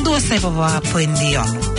do se va poendiano.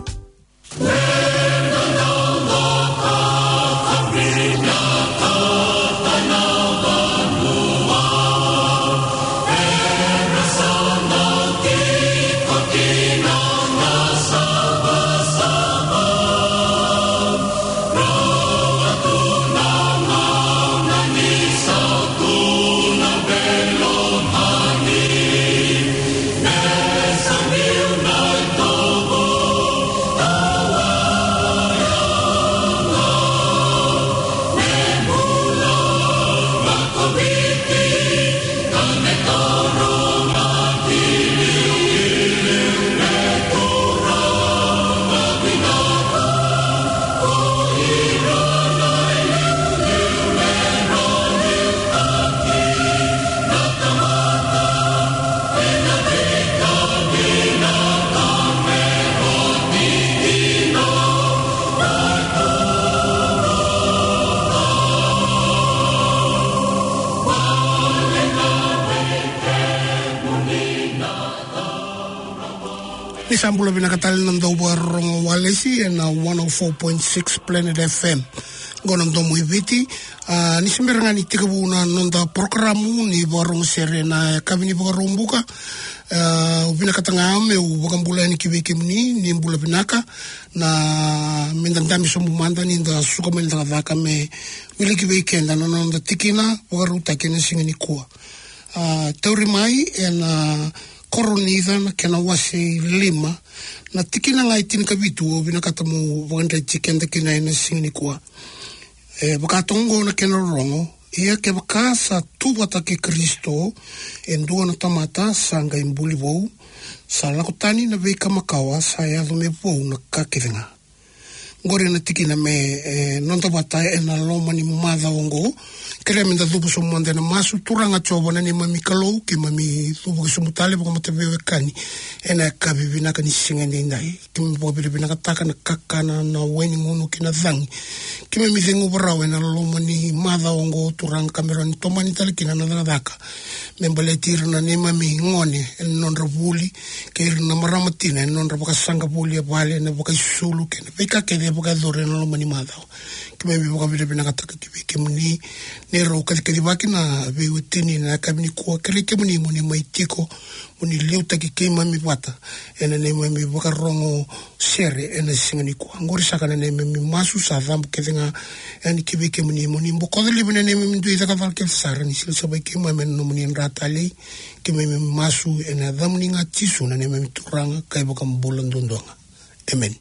Sambula binakatali nando warong walesi na 104.6 Planet FM. Gonam domu ibiti ni semberanga ni tikabu na nonda programu ni warong serena kabini warombuka binakatanga ame wakambula ni kibeke muni ni mbula binaka na mendandami somu manda ni nda suka mendanga vaka me wili kibeke na nonda tikina waruta kene singini kuwa teori mai na koroniza na kena wase lima na tikina ngai tin kabitu binakata mo wanda chikenda kina ina singini kwa bakatongo na kena rongo ia ke bakasa tubata ke Kristo endua na tamata sanga imbuli bou sala kutani na veka makawa saya lume bou na kakiringa ngore na tikina me nonta bata ena loma ni mada ongo kere minda dhubu sumwande na masu turanga chobo na ni mami kalau ki mami dhubu sumutale baka matabewe kani ena kabi binaka ni singani indai kimi baka binaka taka na kakana na weni ngono kina dhangi kimi mithengu barau ena loma ni mada ongo turanga kamera ni toma ni tali kina na dhaka membale tira na ni mami ngone ena nonra buli kere na maramatina ena nonra baka sanga buli ya bale ena baka isulu kena beka kede baka dhore ena loma ni mada kimi baka binaka taka kibike muni nero kalikali na veutini na kabini kuwa kalike muni maitiko muni leuta ki keima mi wata ena ne mami wakarongo sere ena singani kuwa ngori sakana ne mami masu sa dhambu kethinga eni kibike muni mbokodhili mune ne mami ndui dhaka valke fsara ni sila sabai keima meni muni nrata alei ke mami masu ena dhamuni nga tisu na ne mami turanga kaiboka mbula ndondonga. Amen.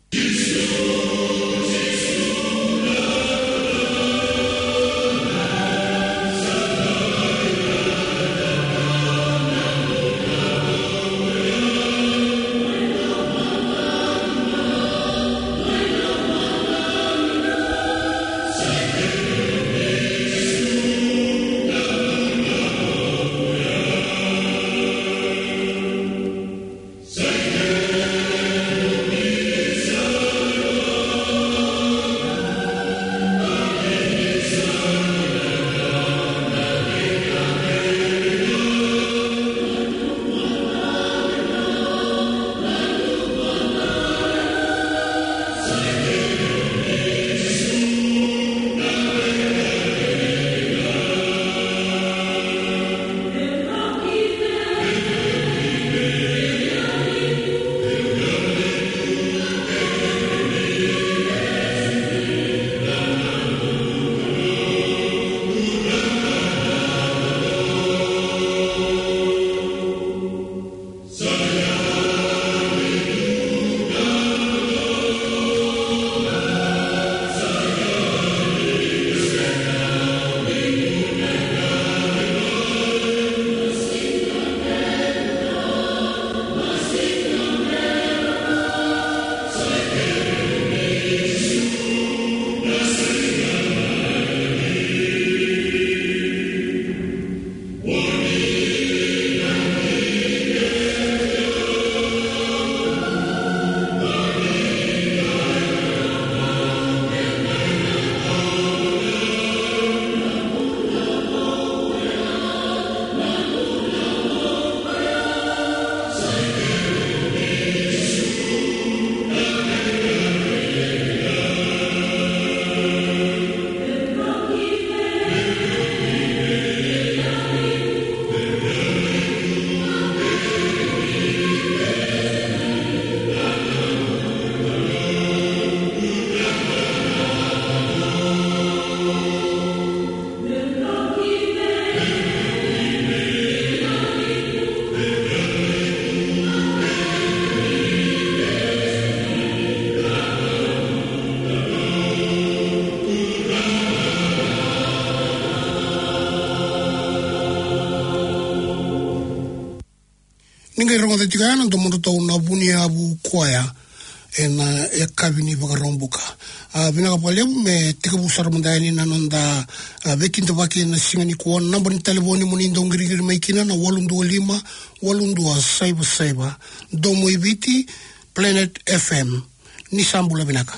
Nge rongo te tika ana tomo tau na buni abu koya ena e kavini vakarombuka. Vina kapaleu me tika busara mandani na nonda vekinta vaki na singani kuona namba ni telefoni muni ndongirigiri maikina na 825 827 domo ibiti Planet FM ni sambula vinaka.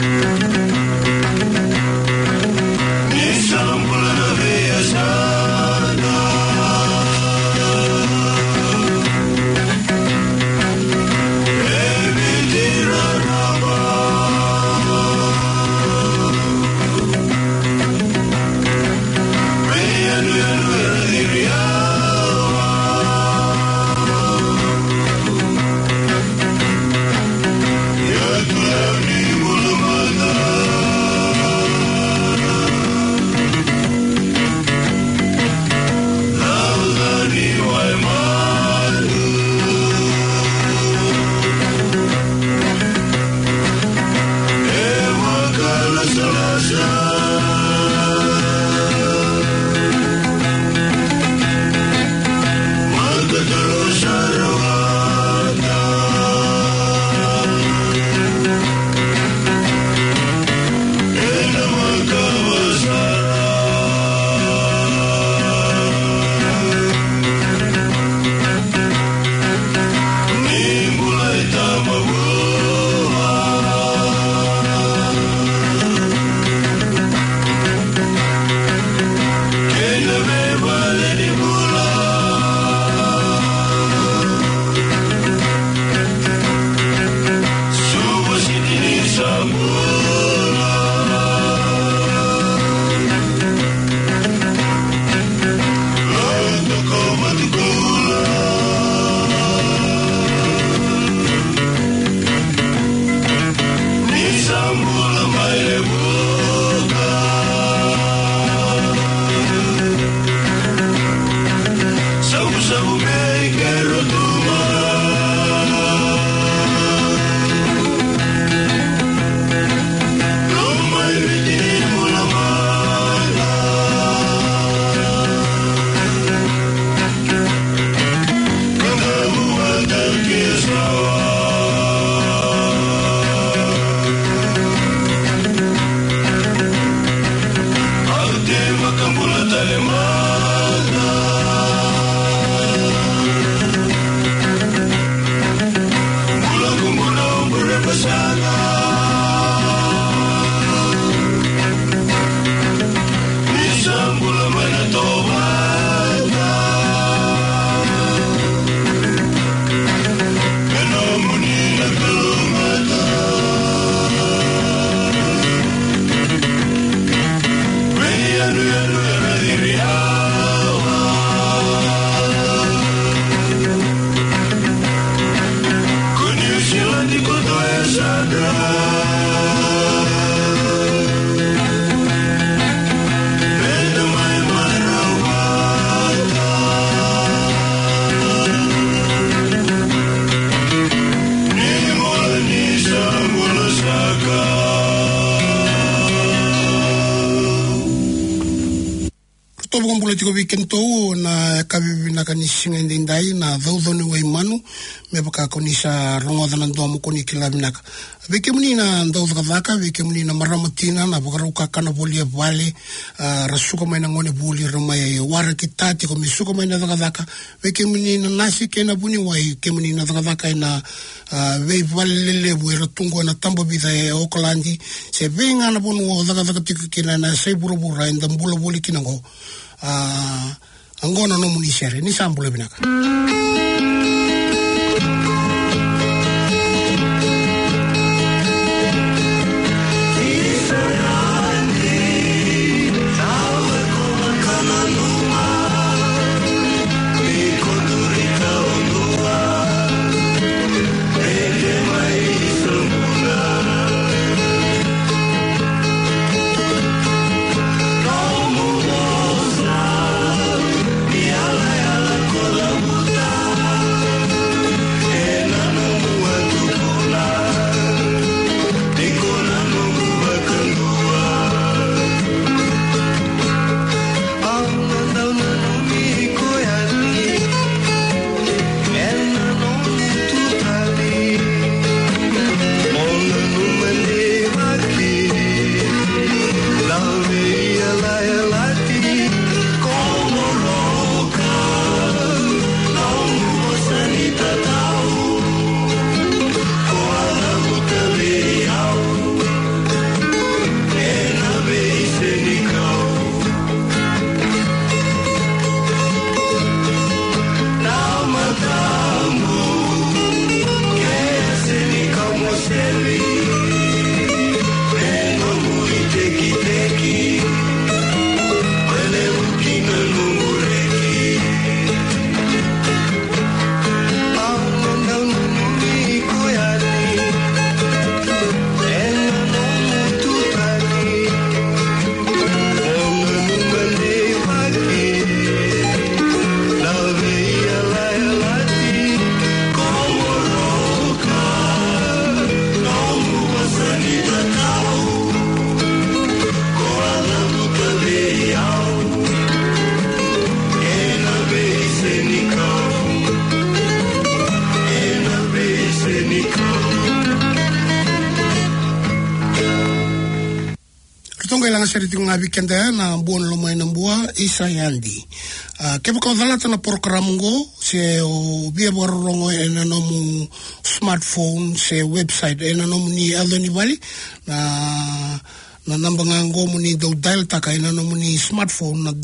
Ni sambula na via politiko weekend to na kabibi na kanishinga ndindai na dhaudhoni wa imanu mebaka konisa rongodana ndo mukoni kilaminaka veke munina ndaudhaka dhaka veke munina maramatina na bakaruka kana bolia vale rasuka maina ngone boli ramaya wara kitati ko misuka maina dhaka veke munina nasi kena buni wai ke munina dhaka ina ve valele buera tungo na tambo bidha e Okalandi se venga na bonu dhaka tikina na se burubura inda mbula boli kinango angona no munisere ni sambule binaka Yala yala kola muta lang sa riting nga weekend na buwan lumay ng buwa isa yandi. Kaya ko dalata na program ko sa biya barong enano mo smartphone sa website enano mo ni Aldoni Valley na nambangan ko mo ni daw dial taka enano mo ni smartphone na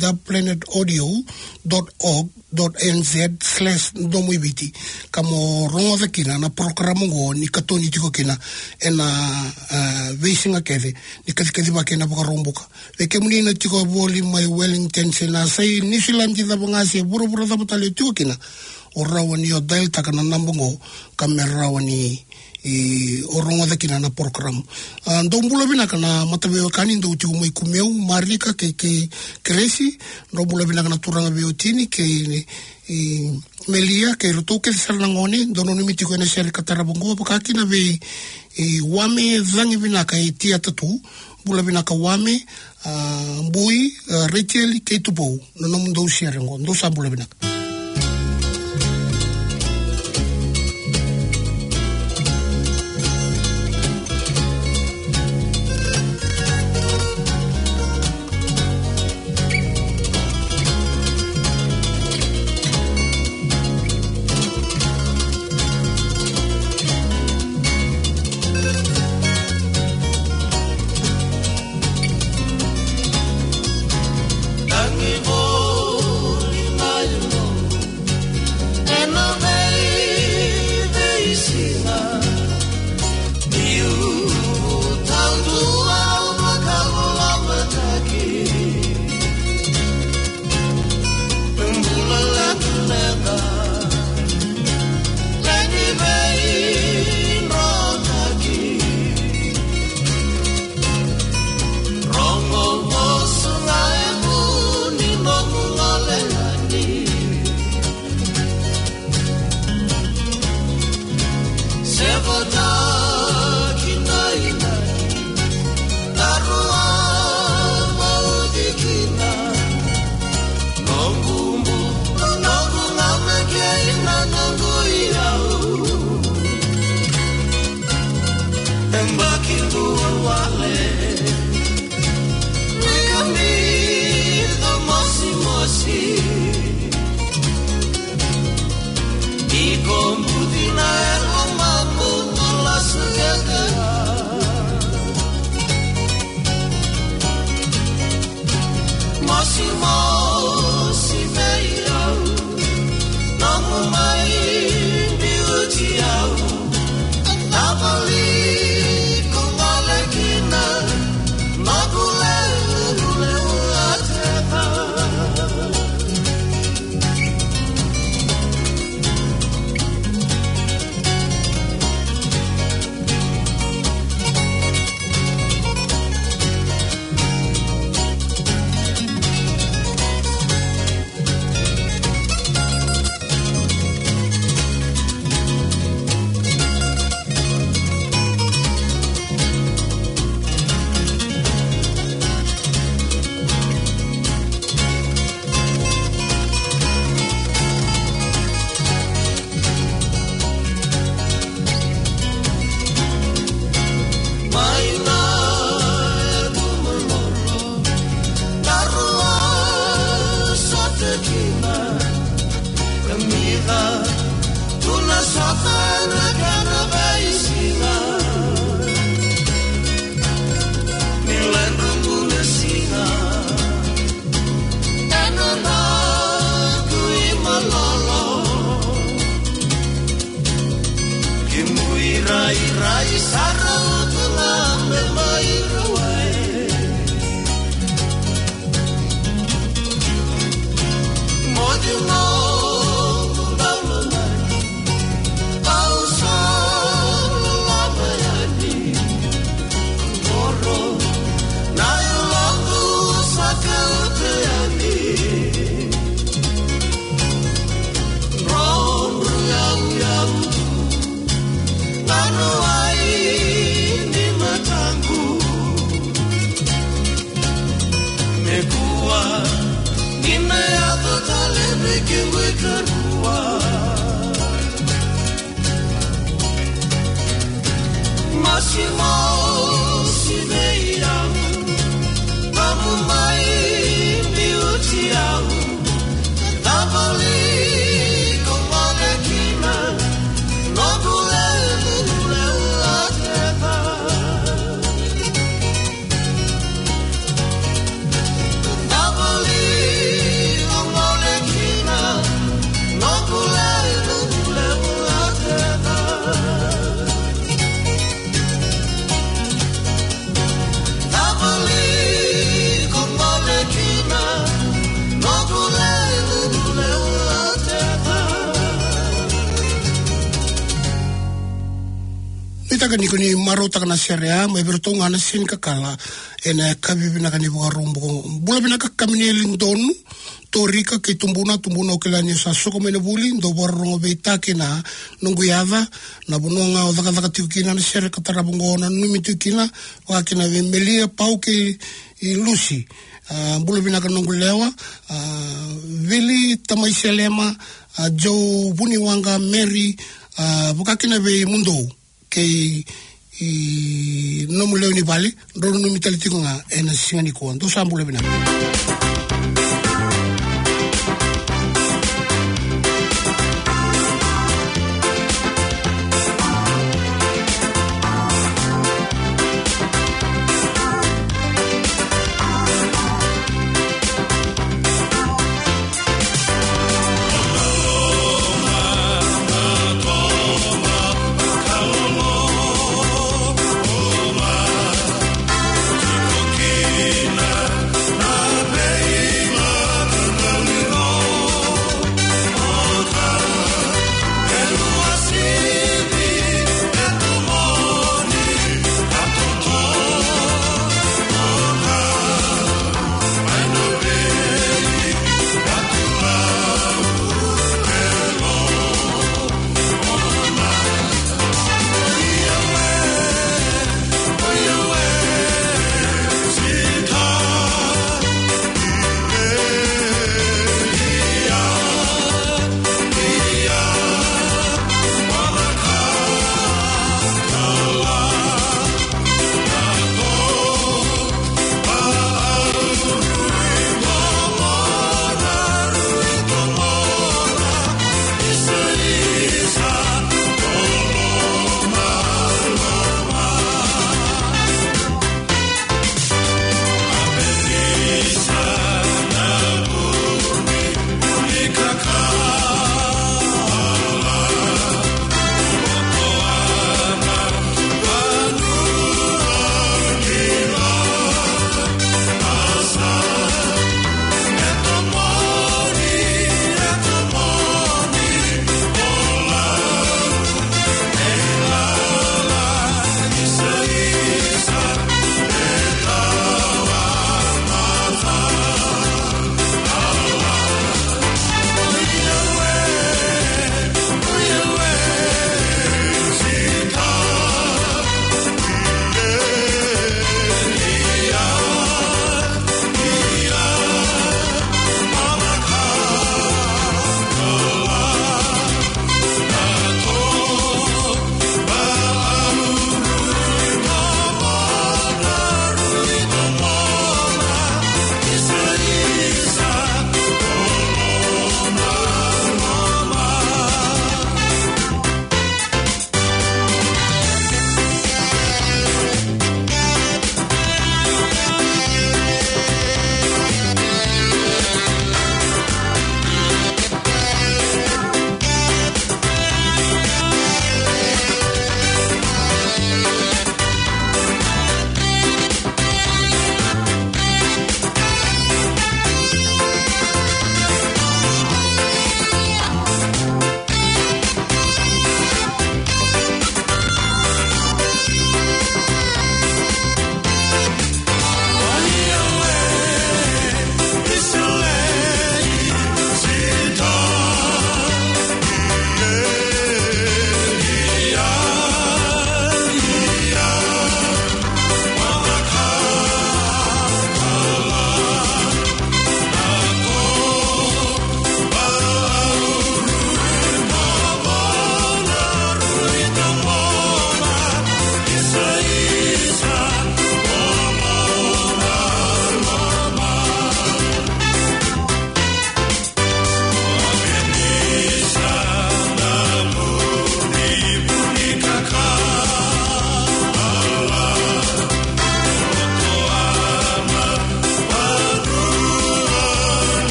www.planetaudio.nz/domuibiti kamo rongo da kina na program ko ni katoni tiko kina ena wesinga kede ni kadi ba kina baka romboka leke muni na tiko boli mai Wellington sena sai New Zealand da banga se buru da butale tiko kina orawani o dial taka na nambango kamera wani orongo da kina na program ndo mbula bina kana matabe kani ndo uti umai kumeu marika ke kresi ndo mbula bina kana turanga biotini ke melia ke roto ke sarnangoni ndo no nimiti ko na share katarabongo pakaki na be wame zangi bina ka tia tatu mbula bina ka wame mbui Rachel ke tupo no ndo share ngo ndo sambula bina Ita ka ni kuni maro taka na serea, mai berto ngana sin kakala, ena kabi bina ka ni bukarumbo. Bula bina ka kamini lindonu, torika ke tumbuna o kelani sa soko mena buli, ndo borrongo beita ke na nunguyava, na bunonga o daka tiukina na sere katarabungo na numi tiukina, wakina melia pau ke i lusi. Bula bina ka nungulewa, vili tamai selema, Joe Buniwanga Mary, bukakina be mundo ke no muleo ni vale ro no mi talitigo nga ena singani ko ndo sambule bina Hey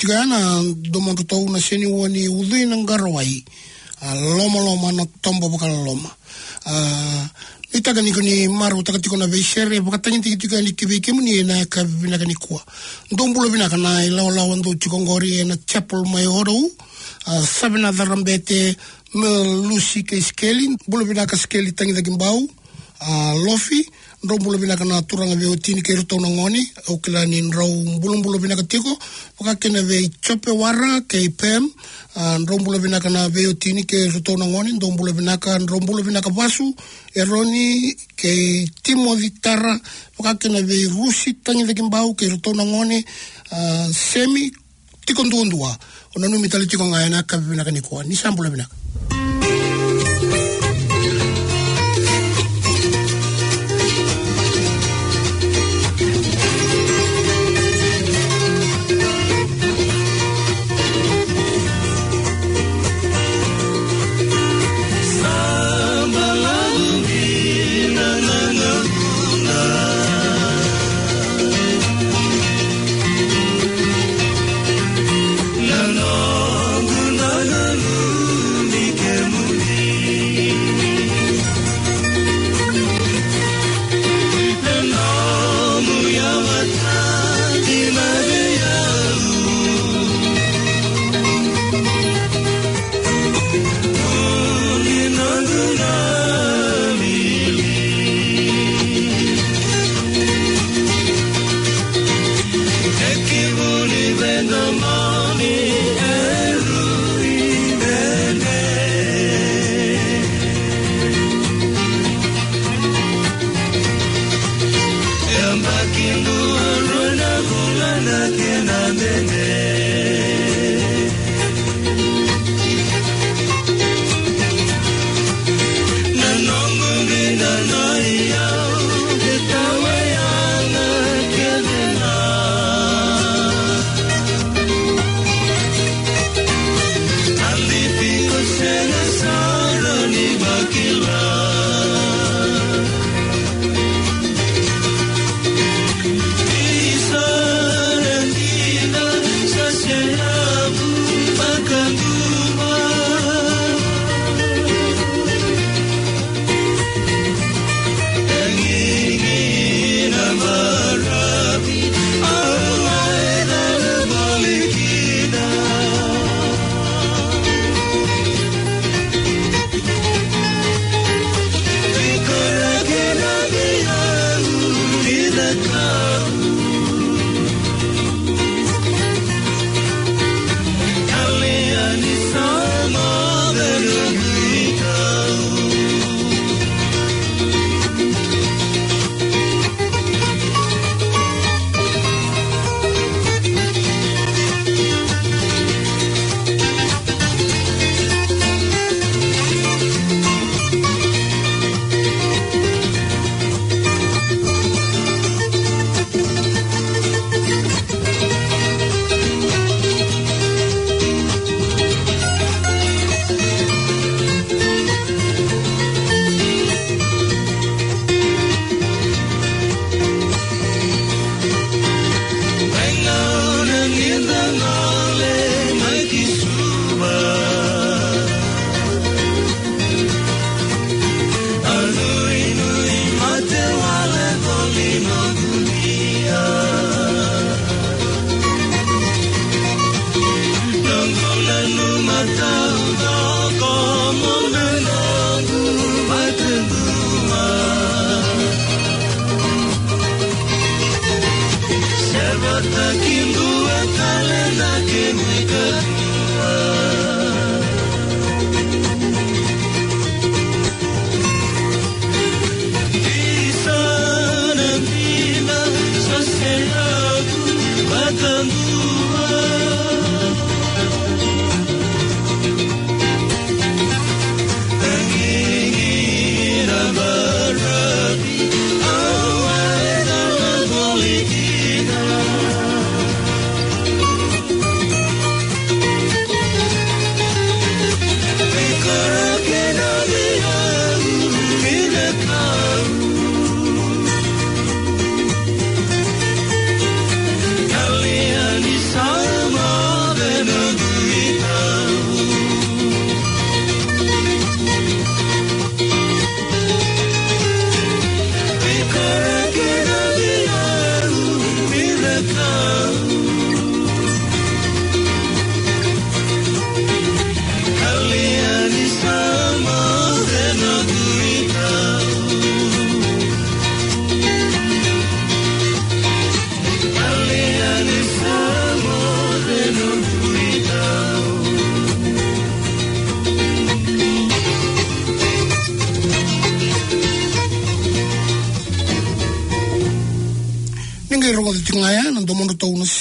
titikana domonto tau na seni wani udui ng garawai. Loma na tombo bakal loma. Ita gani kuni maru taka tiko na veisere bakatangin tiki ni kibike muni na ka bina gani kuwa. Ndombulo bina kana ilaw ndo chikongori na chapel mai oro. Sabina darambete Lucy ke skeli bulo bina ka skeli tangi da gimbau. Lofi ndombulo bina kana turanga ve otini ke ruto ngoni o kila ni nrau bulo bina ka tiko pakakena ve chope wara ke pem. Ndombulo bina kana ve otini ke ruto ngoni ndombulo bina ka basu eroni ke timo vitara pakakena ve rusi tangi da gimbau ke ruto ngoni semi tiko ndundua onanu mitali tiko ngayana ka bina kanikuwa ni sambulo bina.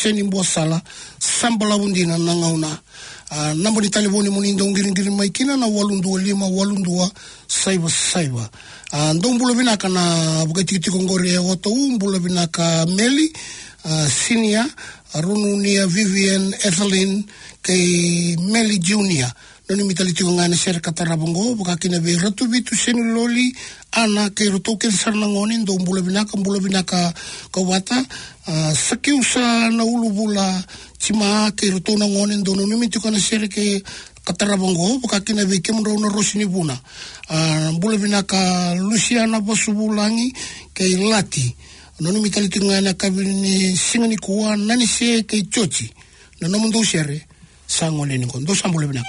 seni mbua sala sambala undina na ngauna namba ni telefoni muni ndong giring maikina na 825 ndong bula binaka na bukatiki ngore oto bula binaka Meli Sinia Rununia Vivian Ethelyn kay Meli Junior noni mitaliti ko nga na Sir Katarabongo baka kinabe ratu bitu senuloli ana kay ruto ken sarnangonin do bula binaka kawata sakiu sa naulubula chima kay ruto nangonin do noni mitiko na Sir kay Katarabongo baka kinabe kemro na Rosini Buna bula binaka Luciana Bosubulangi kay Lati noni mitaliti ko nga na kabini singani kuwa nani se kay Chochi nono mundo sere sangole ni kondo sambula binaka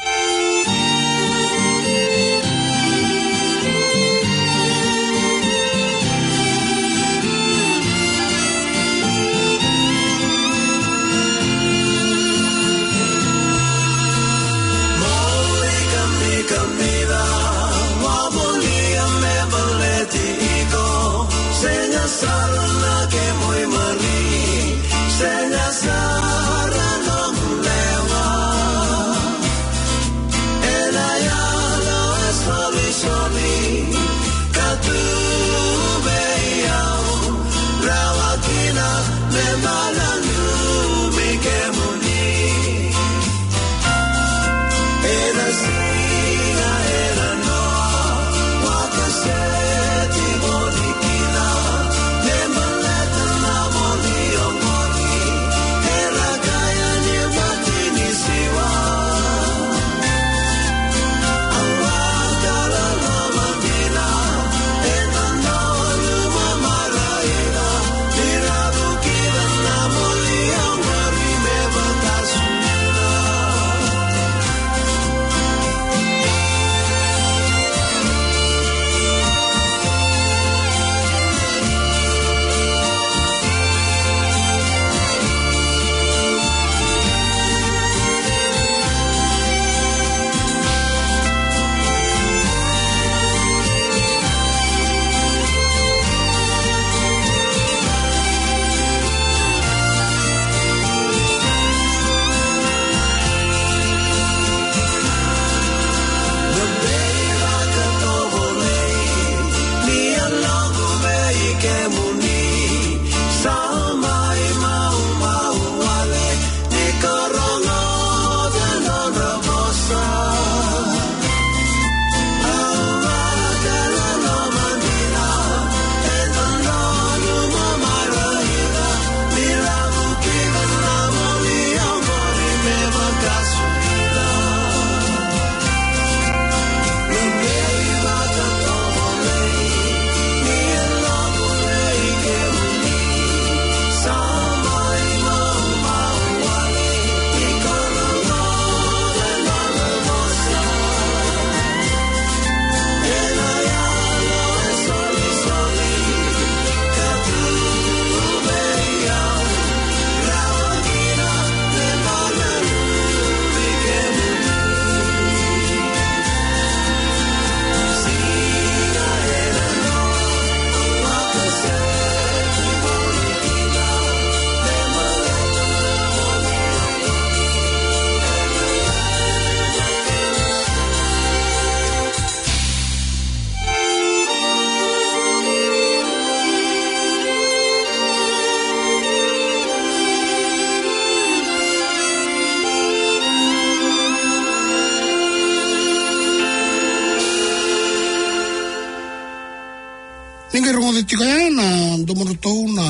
Ninga rongo de tikaya na domorutou na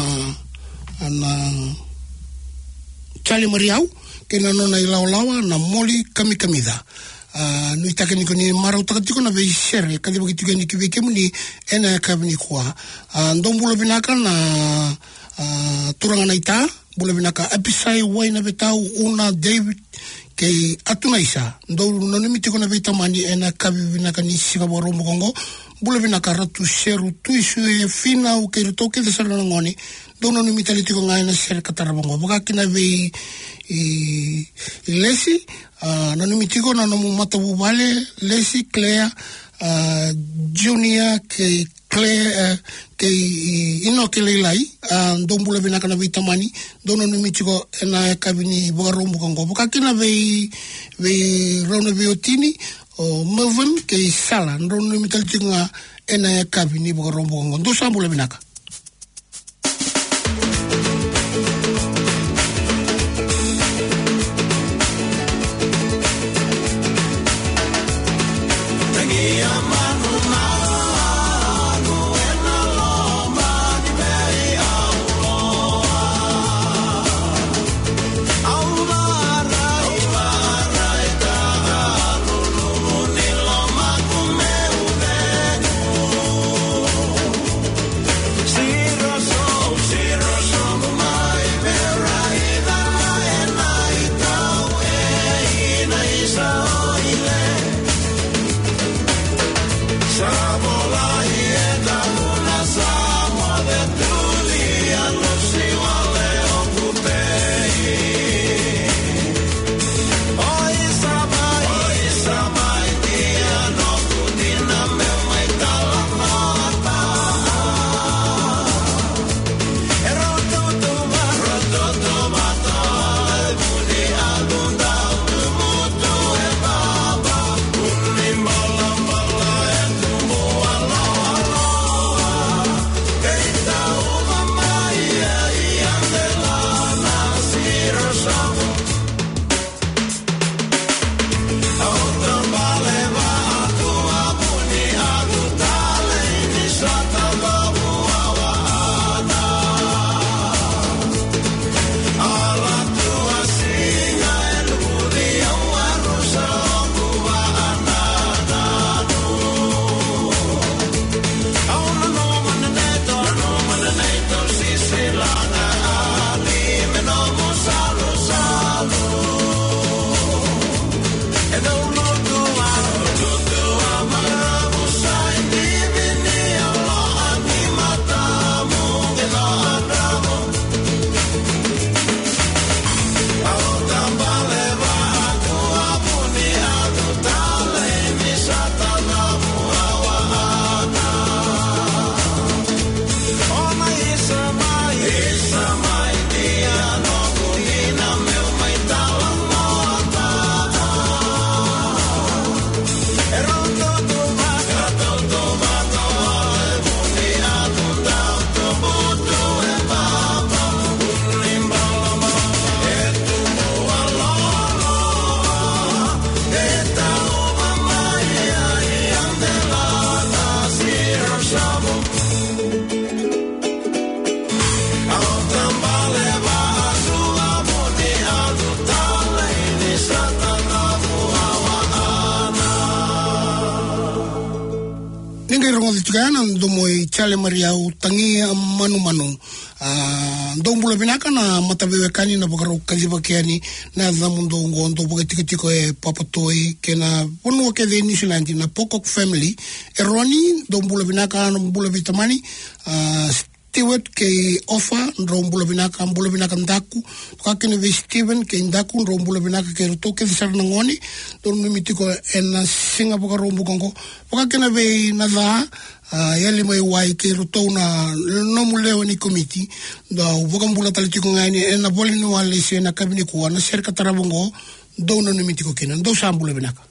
Charlie Mariau ke na nona ilaolawa na Moli Kamikamida. Nui take niko ni marau takatiko na vei sere kali bagi tika ni kiwe kemu ni ena kabini kuwa. Ndombula binaka na turanga na ita bula binaka episai waina betau una David ke atuna isa. Ndo nonimi tiko na vei tamani ena kabi binaka ni sika waromo kongo. Bula binaka ratu seru tuisu e fina u ke ruto ke desara ngoni dono ni mitali tiko ngai na Sir Katarabongo baka kina vei Lesi na ni mitiko na no mata bubale Lesi Claire Junior ke kei ino ke leilai dombula vinaka na vitamani dono ni michiko na kabini bogarombo kongo bokakina vei rona viotini o Melvin kei sala rono ni mitaltinga ena kabini bogarombo kongo do sambula vinaka Chale Mariau tangi manu dombula binaka na matabewekani na bagaru kalibakiani na zamundo ngondo bogetiko e papatoi kena ponu ke de nislanti na Pocock family eroni dombula binaka na bula vitamani Stewart ke ofa rombula binaka mbula binaka ndaku kakene ve Steven ke ndaku rombula binaka ke to ke sarna ngoni don mitiko en singa bagaru mbongo kakene ve na za yali mai wai ke roto na no muleo ni komiti da vogambula talitiko ngani ena bolini wale se na kabini kuwa na serka tarabongo do no mitiko kenan do sambula binaka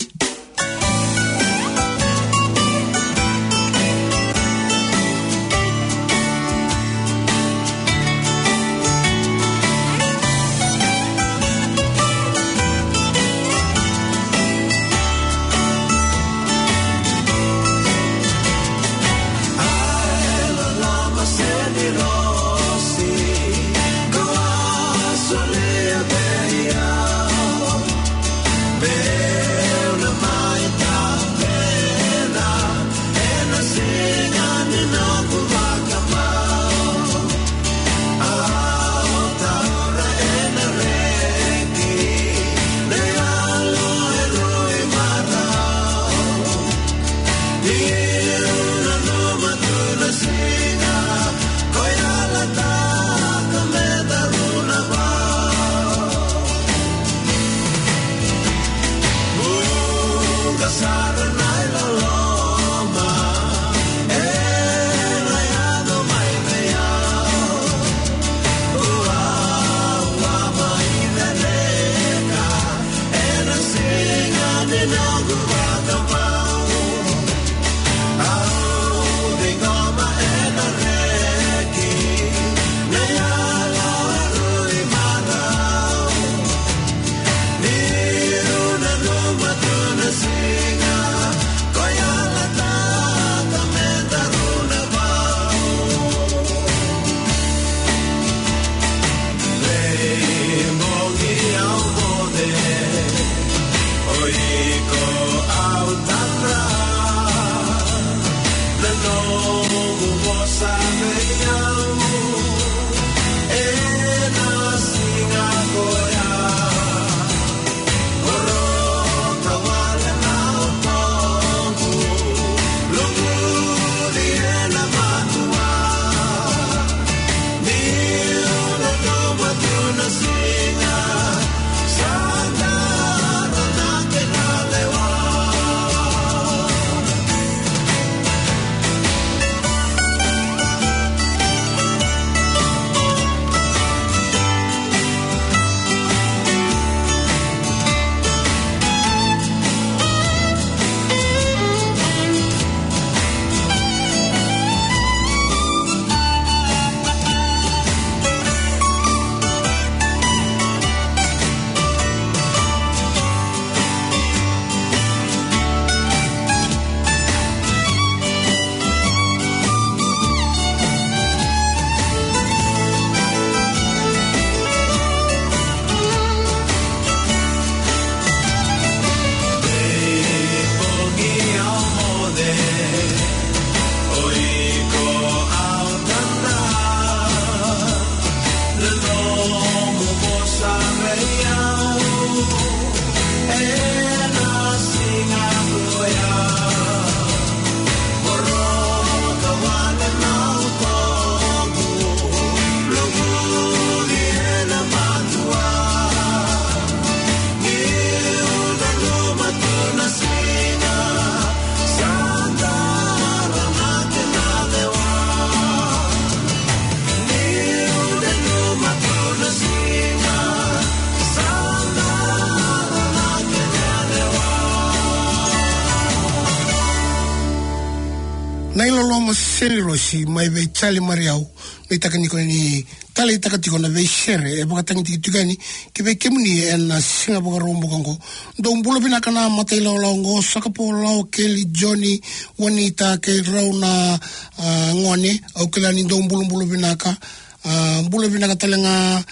Nailolo Serirosi, mai ve chali mariau, le takaniko ni tali takatiko na ve shere, e baka tangi tikani, ki ve kemuni en Singapore rombo kongo. Dong bulo binakana matelo laongo, sakapo lao Kelly Johnny, wanita ke rauna ngone, au kelani dong bulo binaka, bulo binaka talenga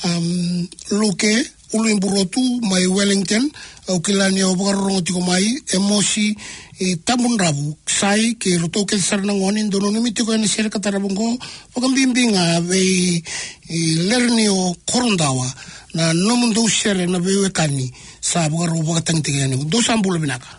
Luke, ulu imburotu, mai Wellington, au kelani au baka rongo tiko mai, emosi, tambun rabu sai ke roto ke sarna ngoni dono nimi tiko ni sel katarabongo pakambimbinga ve lerni o korondawa na nomundo shere na ve kani sa buga robo katangtigani do sambulo binaka.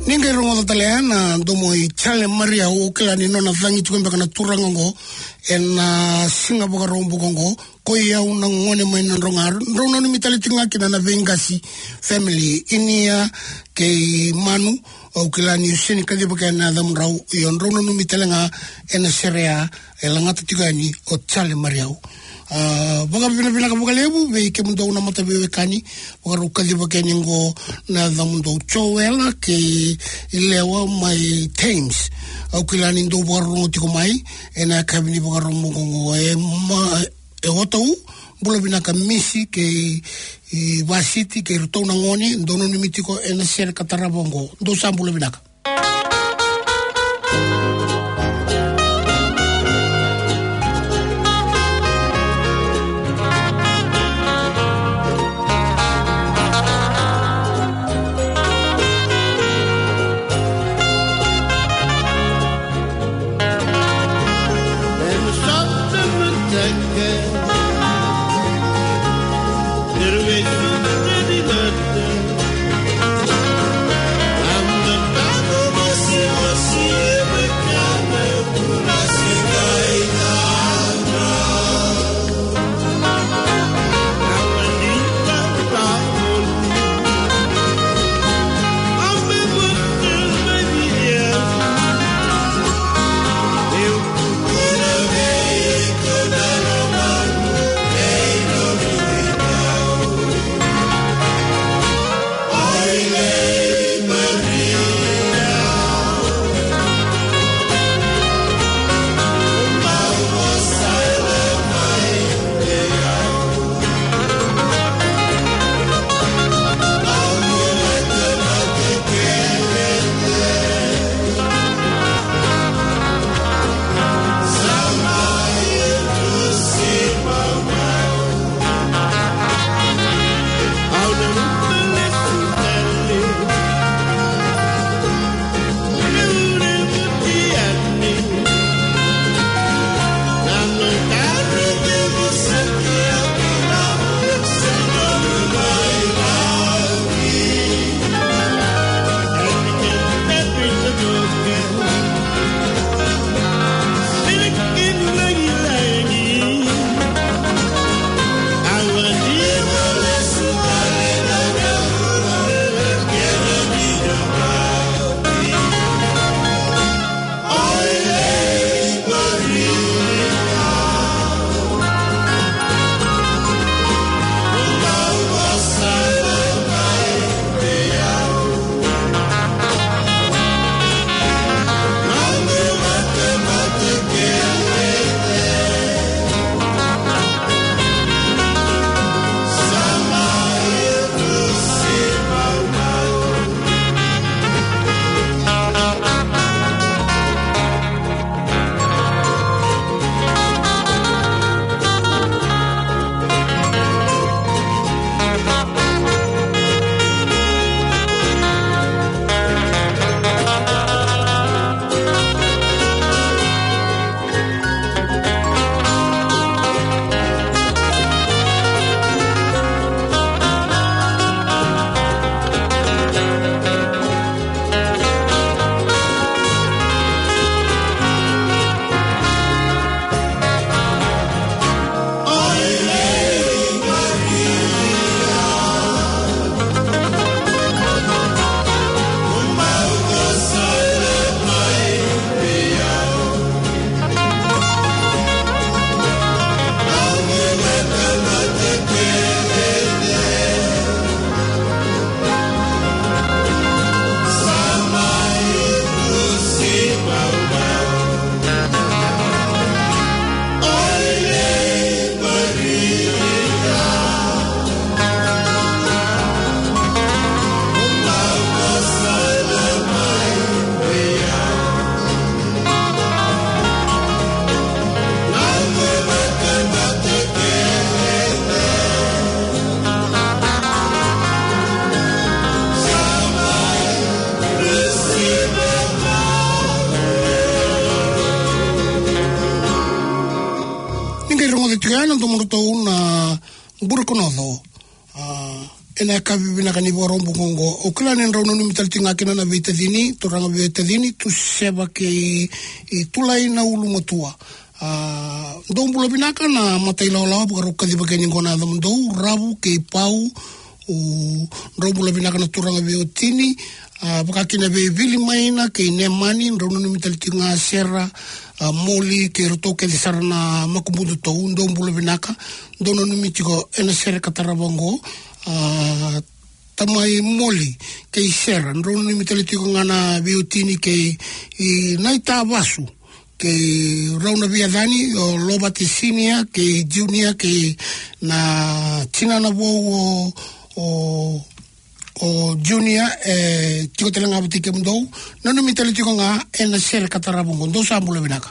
Ninga rongo taleana domo I chale Maria o kela ni nona vangi tukumba kana turangongo en Singapore rombo kongo ko ia una ngone mai ronga rona ni mitale tinga kina na vengasi family inia ke manu o kela ni sini kadi bakana dam rau yon rona ni mitale nga en serea elanga tutigani o chale Maria Boga bina kabukalebu ve ke mundo una mata be kani boga rukali bakani ngo na mundo chowela ke ilewa mai Thames au kilani ndo boga roti ko mai ena kabini boga romo ngo e hotou bula bina kamisi ke I wasiti ke ruto na ngoni ndo no mitiko ena ser katarabongo ndo sambula binaka ena kavivina kani warombu ngongo o kila nen rauno numi taltinga kina na vita dini turanga vita dini tu seba ke i tulai na ulu motua ndou bula binaka na matai lawa buka roka di bagani ngona da ndou rabu ke pau o ndou bula binaka na turanga vita dini buka kina ve vili maina ke ne mani rauno numi taltinga sera moli ke roto ke di sarana makumbudu tou ndou bula binaka dono numi tiko ena sera katarabango tamai moli ke sera ndrono ni mitalitiko ngana biotini ke i naita vasu ke rauna viadani o lobati senior ke junior ke na tina na bo o junior tiko telenga butike mndou nono mitalitiko nga ena sera katarabongo ndo sambula binaka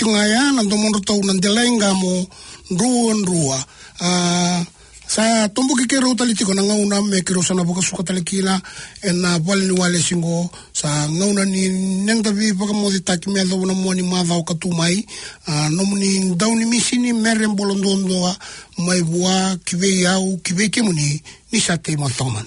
ngaya nanto mondo tau nandelenga mo rua. Sa tombo ke kero tali tiko na ngauna me kero sana boka suka tali kina na wale ni wale singo sa ngauna ni neng tabi paka mo di taki me alo na mo ni madha o katumai nomu ni dau ni misini mere mbolondondo mai bua kiwe yau kiwe kemuni ni sate matoman.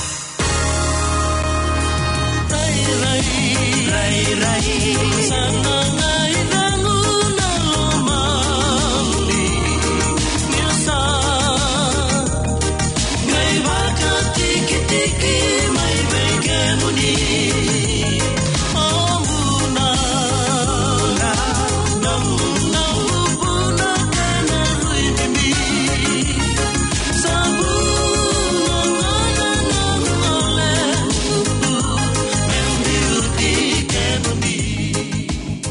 Rai, rai, rai,